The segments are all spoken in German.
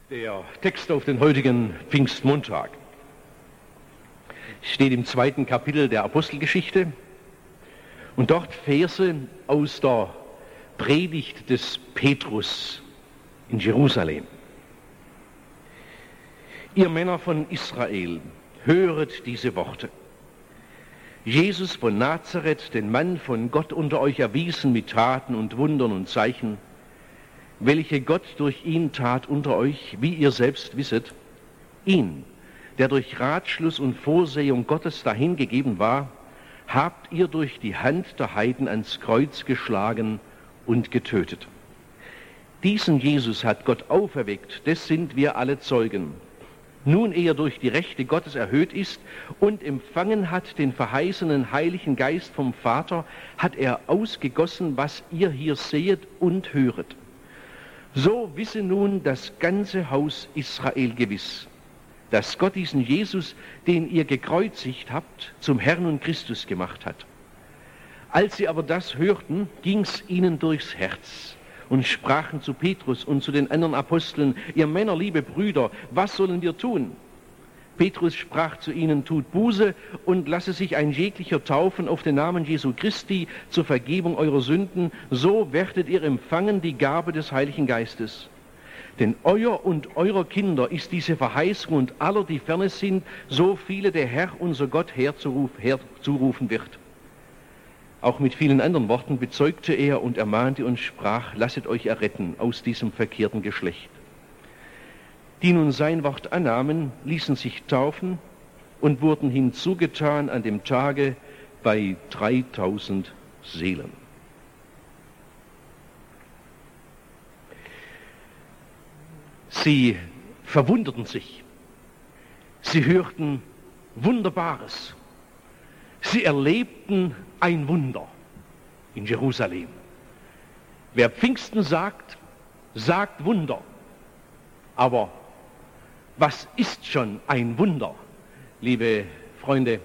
Der Text auf den heutigen Pfingstmontag steht im 2. Kapitel der Apostelgeschichte und dort Verse aus der Predigt des Petrus in Jerusalem. Ihr Männer von Israel, höret diese Worte. Jesus von Nazareth, den Mann von Gott unter euch erwiesen mit Taten und Wundern und Zeichen, welche Gott durch ihn tat unter euch, wie ihr selbst wisset, ihn, der durch Ratschluss und Vorsehung Gottes dahingegeben war, habt ihr durch die Hand der Heiden ans Kreuz geschlagen und getötet. Diesen Jesus hat Gott auferweckt, des sind wir alle Zeugen. Nun er durch die Rechte Gottes erhöht ist und empfangen hat den verheißenen Heiligen Geist vom Vater, hat er ausgegossen, was ihr hier sehet und höret. So wisse nun das ganze Haus Israel gewiss, dass Gott diesen Jesus, den ihr gekreuzigt habt, zum Herrn und Christus gemacht hat. Als sie aber das hörten, ging's ihnen durchs Herz und sprachen zu Petrus und zu den anderen Aposteln: Ihr Männer, liebe Brüder, was sollen wir tun? Petrus sprach zu ihnen: Tut Buße und lasse sich ein jeglicher taufen auf den Namen Jesu Christi zur Vergebung eurer Sünden, so werdet ihr empfangen die Gabe des Heiligen Geistes. Denn euer und eurer Kinder ist diese Verheißung und aller, die ferne sind, so viele der Herr, unser Gott, herzurufen wird. Auch mit vielen anderen Worten bezeugte er und ermahnte und sprach: Lasset euch erretten aus diesem verkehrten Geschlecht. Die nun sein Wort annahmen, ließen sich taufen und wurden hinzugetan an dem Tage bei 3000 Seelen. Sie verwunderten sich. Sie hörten Wunderbares. Sie erlebten ein Wunder in Jerusalem. Wer Pfingsten sagt, sagt Wunder. Aber was ist schon ein Wunder, liebe Freunde?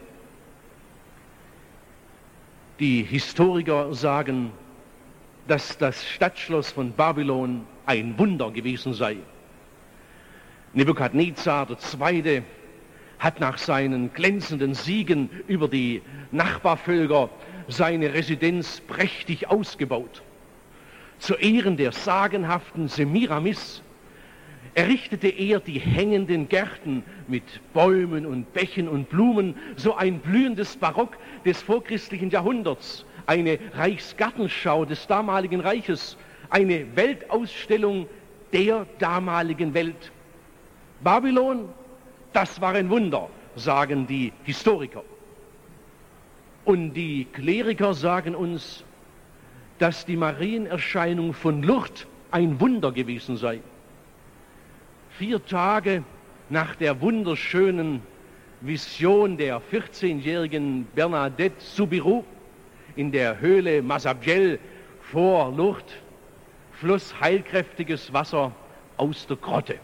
Die Historiker sagen, dass das Stadtschloss von Babylon ein Wunder gewesen sei. Nebukadnezar II. Hat nach seinen glänzenden Siegen über die Nachbarvölker seine Residenz prächtig ausgebaut. Zu Ehren der sagenhaften Semiramis errichtete er die hängenden Gärten mit Bäumen und Bächen und Blumen, so ein blühendes Barock des vorchristlichen Jahrhunderts, eine Reichsgartenschau des damaligen Reiches, eine Weltausstellung der damaligen Welt. Babylon, das war ein Wunder, sagen die Historiker. Und die Kleriker sagen uns, dass die Marienerscheinung von Lourdes ein Wunder gewesen sei. 4 Tage nach der wunderschönen Vision der 14-jährigen Bernadette Soubirous in der Höhle Massabielle vor Lourdes floss heilkräftiges Wasser aus der Grotte.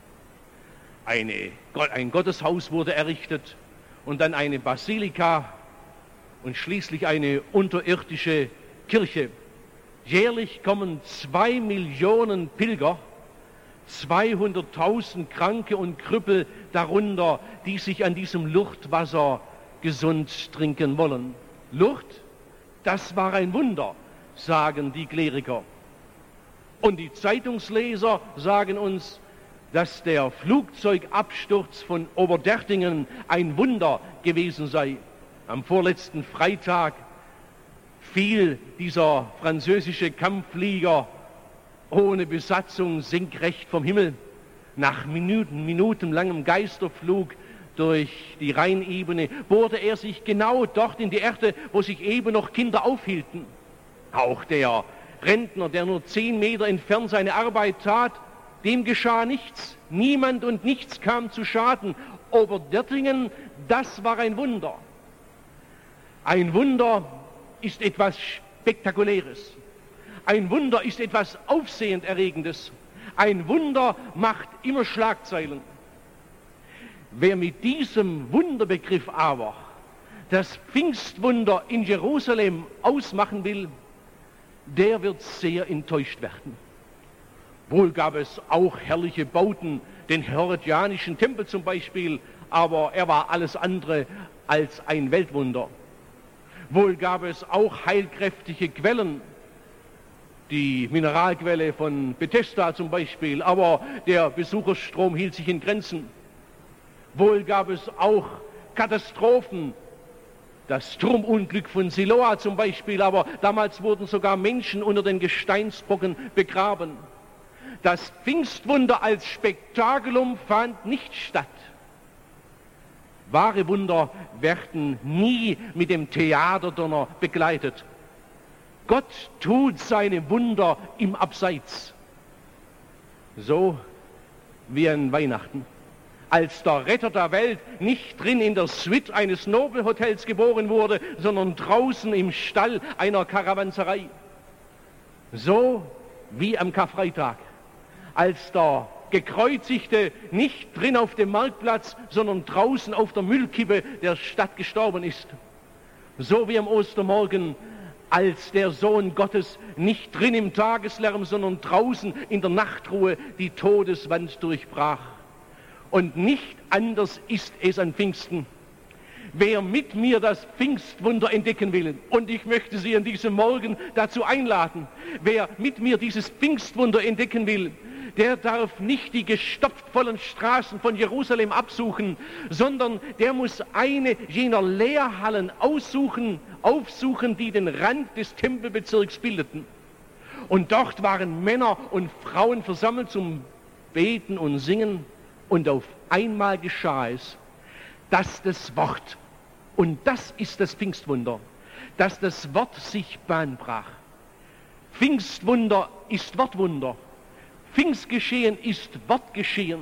Ein Gotteshaus wurde errichtet und dann eine Basilika und schließlich eine unterirdische Kirche. Jährlich kommen 2 Millionen Pilger, 200.000 Kranke und Krüppel darunter, die sich an diesem Lourdeswasser gesund trinken wollen. Lourdes, das war ein Wunder, sagen die Kleriker. Und die Zeitungsleser sagen uns, dass der Flugzeugabsturz von Oberdertingen ein Wunder gewesen sei. Am vorletzten Freitag fiel dieser französische Kampfflieger ohne Besatzung senkrecht vom Himmel. Nach minutenlangem Geisterflug durch die Rheinebene bohrte er sich genau dort in die Erde, wo sich eben noch Kinder aufhielten. Auch der Rentner, der nur 10 Meter entfernt seine Arbeit tat, dem geschah nichts. Niemand und nichts kam zu Schaden. Oberdertingen, das war ein Wunder. Ein Wunder ist etwas Spektakuläres. Ein Wunder ist etwas Aufsehenerregendes. Ein Wunder macht immer Schlagzeilen. Wer mit diesem Wunderbegriff aber das Pfingstwunder in Jerusalem ausmachen will, der wird sehr enttäuscht werden. Wohl gab es auch herrliche Bauten, den herodianischen Tempel zum Beispiel, aber er war alles andere als ein Weltwunder. Wohl gab es auch heilkräftige Quellen, die Mineralquelle von Bethesda zum Beispiel, aber der Besucherstrom hielt sich in Grenzen. Wohl gab es auch Katastrophen, das Turmunglück von Siloa zum Beispiel, aber damals wurden sogar Menschen unter den Gesteinsbrocken begraben. Das Pfingstwunder als Spektakulum fand nicht statt. Wahre Wunder werden nie mit dem Theaterdonner begleitet. Gott tut seine Wunder im Abseits. So wie an Weihnachten, als der Retter der Welt nicht drin in der Suite eines Nobelhotels geboren wurde, sondern draußen im Stall einer Karawanserei. So wie am Karfreitag, als der Gekreuzigte nicht drin auf dem Marktplatz, sondern draußen auf der Müllkippe der Stadt gestorben ist. So wie am Ostermorgen, als der Sohn Gottes nicht drin im Tageslärm, sondern draußen in der Nachtruhe die Todeswand durchbrach. Und nicht anders ist es an Pfingsten. Wer mit mir das Pfingstwunder entdecken will, und ich möchte Sie an diesem Morgen dazu einladen, wer mit mir dieses Pfingstwunder entdecken will, der darf nicht die gestopft vollen Straßen von Jerusalem absuchen, sondern der muss eine jener Lehrhallen aufsuchen, die den Rand des Tempelbezirks bildeten. Und dort waren Männer und Frauen versammelt zum Beten und Singen, und auf einmal geschah es, dass das Wort, und das ist das Pfingstwunder, dass das Wort sich Bahn brach. Pfingstwunder ist Wortwunder. Pfingstgeschehen ist Wortgeschehen,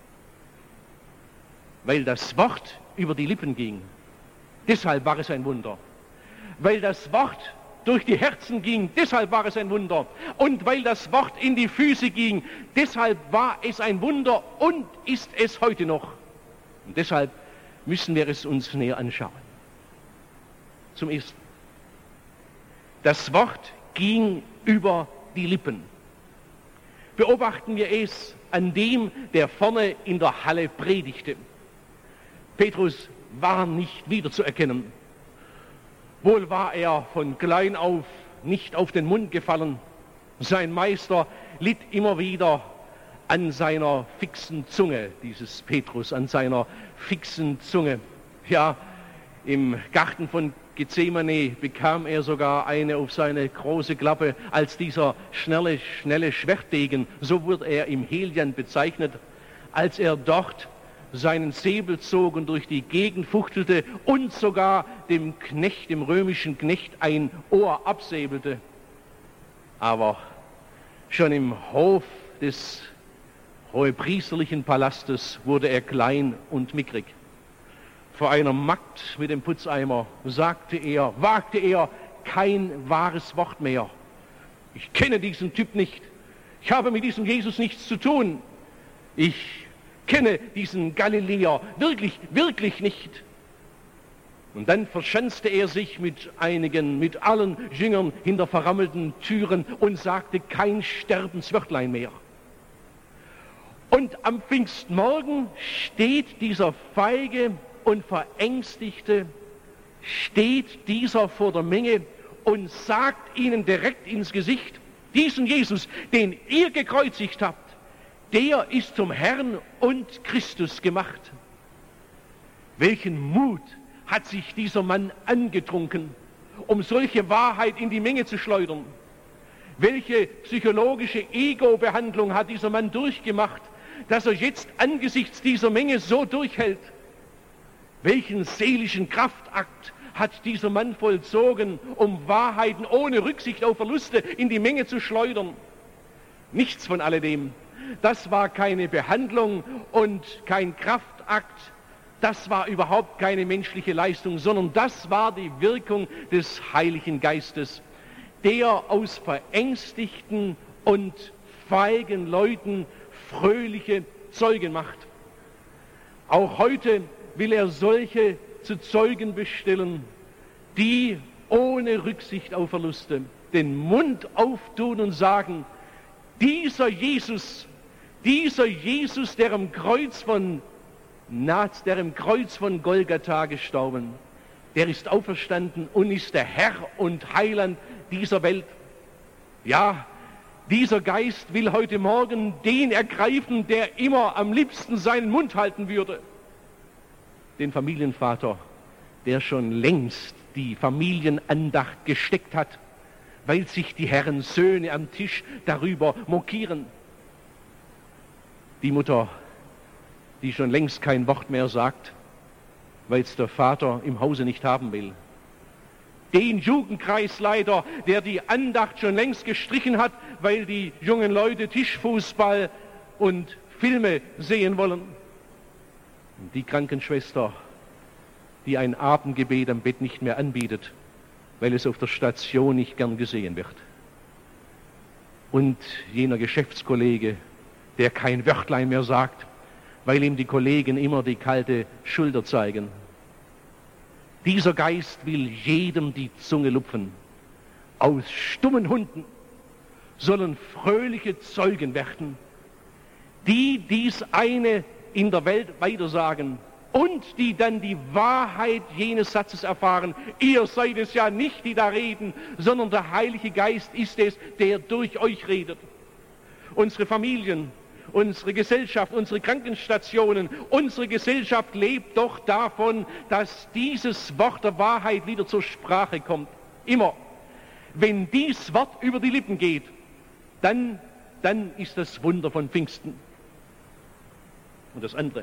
weil das Wort über die Lippen ging. Deshalb war es ein Wunder. Weil das Wort durch die Herzen ging, deshalb war es ein Wunder. Und weil das Wort in die Füße ging, deshalb war es ein Wunder und ist es heute noch. Und deshalb müssen wir es uns näher anschauen. Zum Ersten: Das Wort ging über die Lippen. Beobachten wir es an dem, der vorne in der Halle predigte. Petrus war nicht wiederzuerkennen. Wohl war er von klein auf nicht auf den Mund gefallen. Sein Meister litt immer wieder an seiner fixen Zunge, dieses Petrus, an seiner fixen Zunge. Ja, im Garten von Gethsemane bekam er sogar eine auf seine große Klappe, als dieser schnelle Schwertdegen, so wurde er im Helian bezeichnet, als er dort seinen Säbel zog und durch die Gegend fuchtelte und sogar dem römischen Knecht, ein Ohr absäbelte. Aber schon im Hof des hohepriesterlichen Palastes wurde er klein und mickrig. Vor einer Magd mit dem Putzeimer wagte er kein wahres Wort mehr. Ich kenne diesen Typ nicht. Ich habe mit diesem Jesus nichts zu tun. Ich kenne diesen Galiläer wirklich nicht. Und dann verschanzte er sich mit allen Jüngern hinter verrammelten Türen und sagte kein Sterbenswörtlein mehr. Und am Pfingstmorgen steht dieser feige und Verängstigte, steht dieser vor der Menge und sagt ihnen direkt ins Gesicht: Diesen Jesus, den ihr gekreuzigt habt, der ist zum Herrn und Christus gemacht. Welchen Mut hat sich dieser Mann angetrunken, um solche Wahrheit in die Menge zu schleudern? Welche psychologische Ego-Behandlung hat dieser Mann durchgemacht, dass er jetzt angesichts dieser Menge so durchhält? Welchen seelischen Kraftakt hat dieser Mann vollzogen, um Wahrheiten ohne Rücksicht auf Verluste in die Menge zu schleudern? Nichts von alledem. Das war keine Behandlung und kein Kraftakt. Das war überhaupt keine menschliche Leistung, sondern das war die Wirkung des Heiligen Geistes, der aus verängstigten und feigen Leuten fröhliche Zeugen macht. Auch heute will er solche zu Zeugen bestellen, die ohne Rücksicht auf Verluste den Mund auftun und sagen: Dieser Jesus, der am Kreuz von Golgatha gestorben, der ist auferstanden und ist der Herr und Heiland dieser Welt. Ja, dieser Geist will heute Morgen den ergreifen, der immer am liebsten seinen Mund halten würde. Den Familienvater, der schon längst die Familienandacht gesteckt hat, weil sich die Herren Söhne am Tisch darüber mokieren. Die Mutter, die schon längst kein Wort mehr sagt, weil es der Vater im Hause nicht haben will. Den Jugendkreisleiter, der die Andacht schon längst gestrichen hat, weil die jungen Leute Tischfußball und Filme sehen wollen. Und die Krankenschwester, die ein Abendgebet am Bett nicht mehr anbietet, weil es auf der Station nicht gern gesehen wird. Und jener Geschäftskollege, der kein Wörtlein mehr sagt, weil ihm die Kollegen immer die kalte Schulter zeigen. Dieser Geist will jedem die Zunge lupfen. Aus stummen Hunden sollen fröhliche Zeugen werden, die dies eine in der Welt weitersagen und die dann die Wahrheit jenes Satzes erfahren. Ihr seid es ja nicht, die da reden, sondern der Heilige Geist ist es, der durch euch redet. Unsere Familien, unsere Gesellschaft, unsere Krankenstationen, unsere Gesellschaft lebt doch davon, dass dieses Wort der Wahrheit wieder zur Sprache kommt. Immer. Wenn dies Wort über die Lippen geht, dann ist das Wunder von Pfingsten. Und das andere.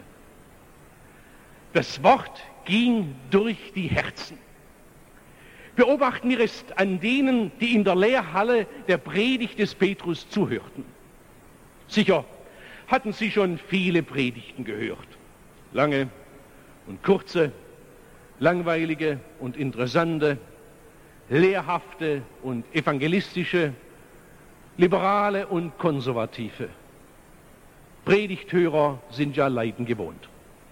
Das Wort ging durch die Herzen. Beobachten wir es an denen, die in der Lehrhalle der Predigt des Petrus zuhörten. Sicher hatten sie schon viele Predigten gehört. Lange und kurze, langweilige und interessante, lehrhafte und evangelistische, liberale und konservative. Predigthörer sind ja Leiden gewohnt.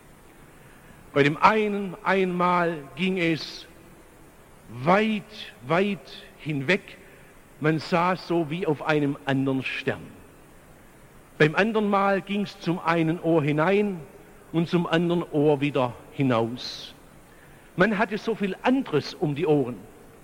Bei dem einen einmal ging es weit, weit hinweg. Man saß so wie auf einem anderen Stern. Beim anderen Mal ging es zum einen Ohr hinein und zum anderen Ohr wieder hinaus. Man hatte so viel anderes um die Ohren.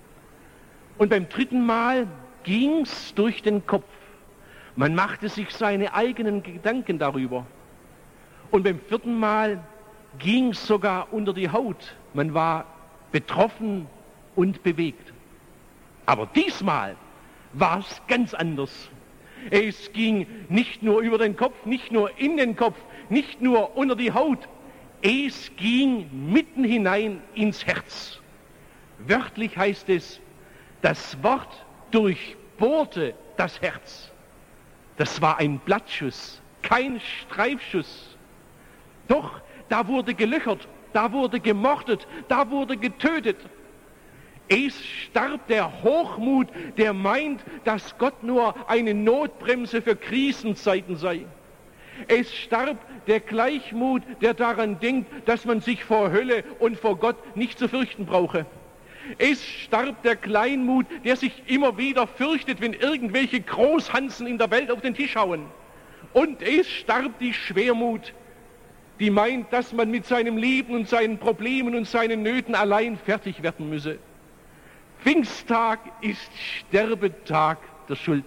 Und beim dritten Mal ging es durch den Kopf. Man machte sich seine eigenen Gedanken darüber. Und beim vierten Mal ging es sogar unter die Haut. Man war betroffen und bewegt. Aber diesmal war es ganz anders. Es ging nicht nur über den Kopf, nicht nur in den Kopf, nicht nur unter die Haut. Es ging mitten hinein ins Herz. Wörtlich heißt es, das Wort durchbohrte das Herz. Das war ein Blattschuss, kein Streifschuss. Doch, da wurde gelöchert, da wurde gemordet, da wurde getötet. Es starb der Hochmut, der meint, dass Gott nur eine Notbremse für Krisenzeiten sei. Es starb der Gleichmut, der daran denkt, dass man sich vor Hölle und vor Gott nicht zu fürchten brauche. Es starb der Kleinmut, der sich immer wieder fürchtet, wenn irgendwelche Großhansen in der Welt auf den Tisch hauen. Und es starb die Schwermut, die meint, dass man mit seinem Leben und seinen Problemen und seinen Nöten allein fertig werden müsse. Pfingsttag ist Sterbetag der Schuld.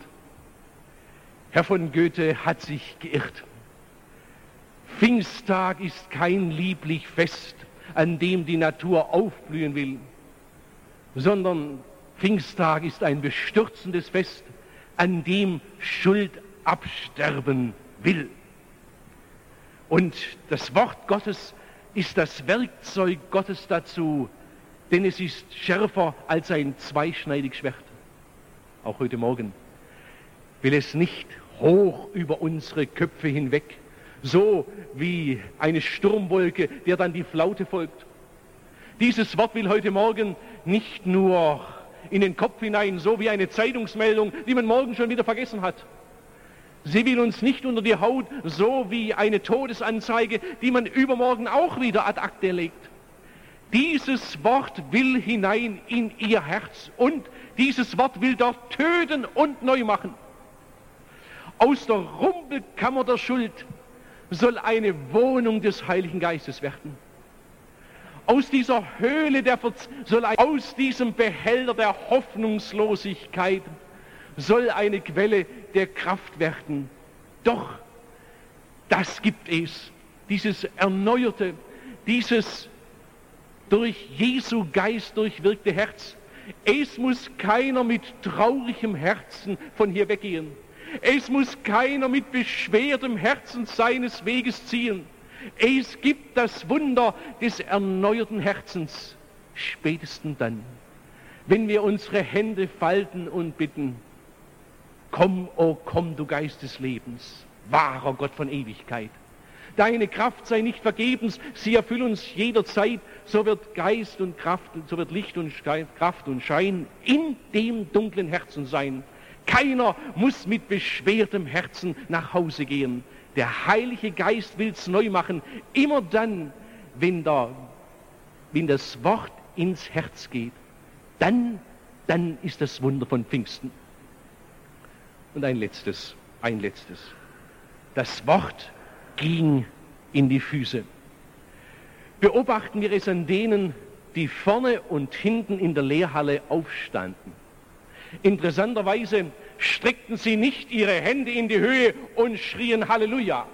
Herr von Goethe hat sich geirrt. Pfingsttag ist kein lieblich Fest, an dem die Natur aufblühen will, sondern Pfingsttag ist ein bestürzendes Fest, an dem Schuld absterben will. Und das Wort Gottes ist das Werkzeug Gottes dazu, denn es ist schärfer als ein zweischneidiges Schwert. Auch heute Morgen will es nicht hoch über unsere Köpfe hinweg, so wie eine Sturmwolke, der dann die Flaute folgt. Dieses Wort will heute Morgen nicht nur in den Kopf hinein, so wie eine Zeitungsmeldung, die man morgen schon wieder vergessen hat. Sie will uns nicht unter die Haut, so wie eine Todesanzeige, die man übermorgen auch wieder ad acta legt. Dieses Wort will hinein in ihr Herz und dieses Wort will dort töten und neu machen. Aus der Rumpelkammer der Schuld soll eine Wohnung des Heiligen Geistes werden. Aus dieser Höhle aus diesem Behälter der Hoffnungslosigkeit soll eine Quelle der Kraft werden. Doch, das gibt es, dieses erneuerte, dieses durch Jesu Geist durchwirkte Herz. Es muss keiner mit traurigem Herzen von hier weggehen. Es muss keiner mit beschwertem Herzen seines Weges ziehen. Es gibt das Wunder des erneuerten Herzens, spätestens dann, wenn wir unsere Hände falten und bitten: Komm, oh komm, du Geist des Lebens, wahrer Gott von Ewigkeit. Deine Kraft sei nicht vergebens, sie erfüll uns jederzeit, so wird Geist und Kraft, so wird Licht und Kraft und Schein in dem dunklen Herzen sein. Keiner muss mit beschwertem Herzen nach Hause gehen. Der Heilige Geist will's neu machen, immer dann, wenn das Wort ins Herz geht. Dann ist das Wunder von Pfingsten. Und ein letztes. Das Wort ging in die Füße. Beobachten wir es an denen, die vorne und hinten in der Lehrhalle aufstanden. Interessanterweise streckten sie nicht ihre Hände in die Höhe und schrien Halleluja.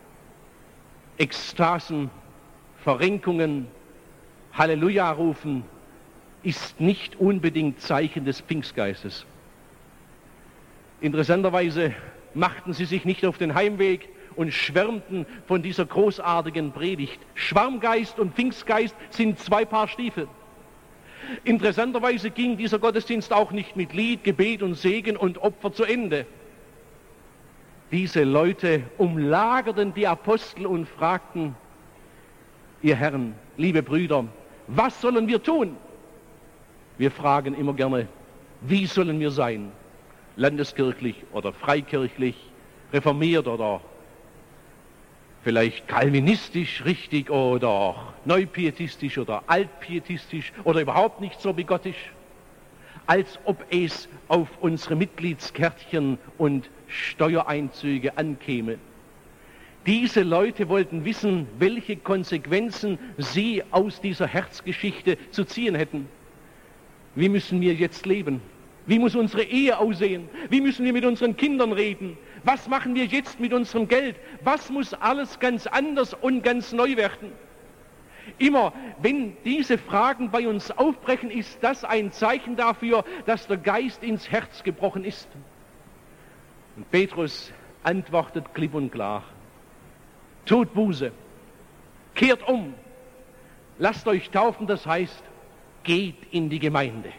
Ekstasen, Verrenkungen, Halleluja rufen ist nicht unbedingt Zeichen des Pfingstgeistes. Interessanterweise machten sie sich nicht auf den Heimweg und schwärmten von dieser großartigen Predigt. Schwarmgeist und Pfingstgeist sind zwei Paar Stiefel. Interessanterweise ging dieser Gottesdienst auch nicht mit Lied, Gebet und Segen und Opfer zu Ende. Diese Leute umlagerten die Apostel und fragten: Ihr Herren, liebe Brüder, was sollen wir tun? Wir fragen immer gerne: Wie sollen wir sein? Landeskirchlich oder freikirchlich, reformiert oder vielleicht kalvinistisch richtig oder neupietistisch oder altpietistisch oder überhaupt nicht so bigottisch, als ob es auf unsere Mitgliedskärtchen und Steuereinzüge ankäme. Diese Leute wollten wissen, welche Konsequenzen sie aus dieser Herzgeschichte zu ziehen hätten. Wie müssen wir jetzt leben? Wie muss unsere Ehe aussehen? Wie müssen wir mit unseren Kindern reden? Was machen wir jetzt mit unserem Geld? Was muss alles ganz anders und ganz neu werden? Immer, wenn diese Fragen bei uns aufbrechen, ist das ein Zeichen dafür, dass der Geist ins Herz gebrochen ist. Und Petrus antwortet klipp und klar: Tut Buße, kehrt um, lasst euch taufen, das heißt, geht in die Gemeinde.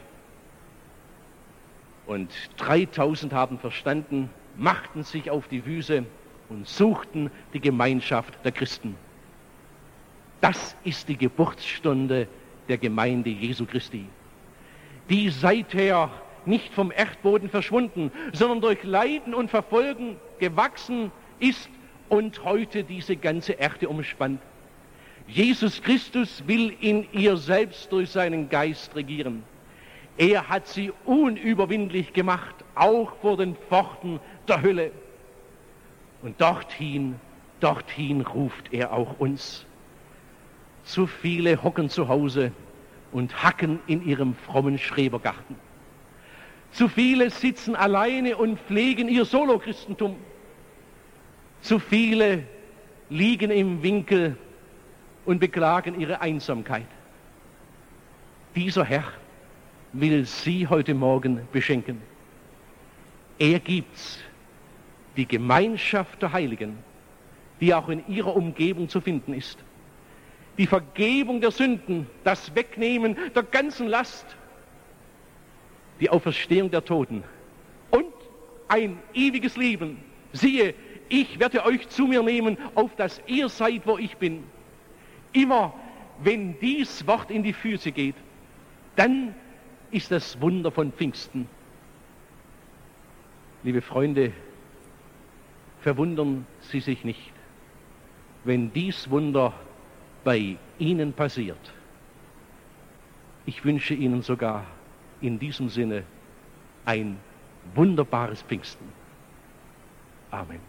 Und 3000 haben verstanden, machten sich auf die Füße und suchten die Gemeinschaft der Christen. Das ist die Geburtsstunde der Gemeinde Jesu Christi, die seither nicht vom Erdboden verschwunden, sondern durch Leiden und Verfolgen gewachsen ist und heute diese ganze Erde umspannt. Jesus Christus will in ihr selbst durch seinen Geist regieren. Er hat sie unüberwindlich gemacht, auch vor den Pforten der Hölle. Und dorthin ruft er auch uns. Zu viele hocken zu Hause und hacken in ihrem frommen Schrebergarten. Zu viele sitzen alleine und pflegen ihr Solochristentum. Zu viele liegen im Winkel und beklagen ihre Einsamkeit. Dieser Herr will sie heute Morgen beschenken. Er gibt's, die Gemeinschaft der Heiligen, die auch in ihrer Umgebung zu finden ist. Die Vergebung der Sünden, das Wegnehmen der ganzen Last, die Auferstehung der Toten und ein ewiges Leben. Siehe, ich werde euch zu mir nehmen, auf dass ihr seid, wo ich bin. Immer, wenn dies Wort in die Füße geht, dann ist das Wunder von Pfingsten. Liebe Freunde, verwundern Sie sich nicht, wenn dies Wunder bei Ihnen passiert. Ich wünsche Ihnen sogar in diesem Sinne ein wunderbares Pfingsten. Amen.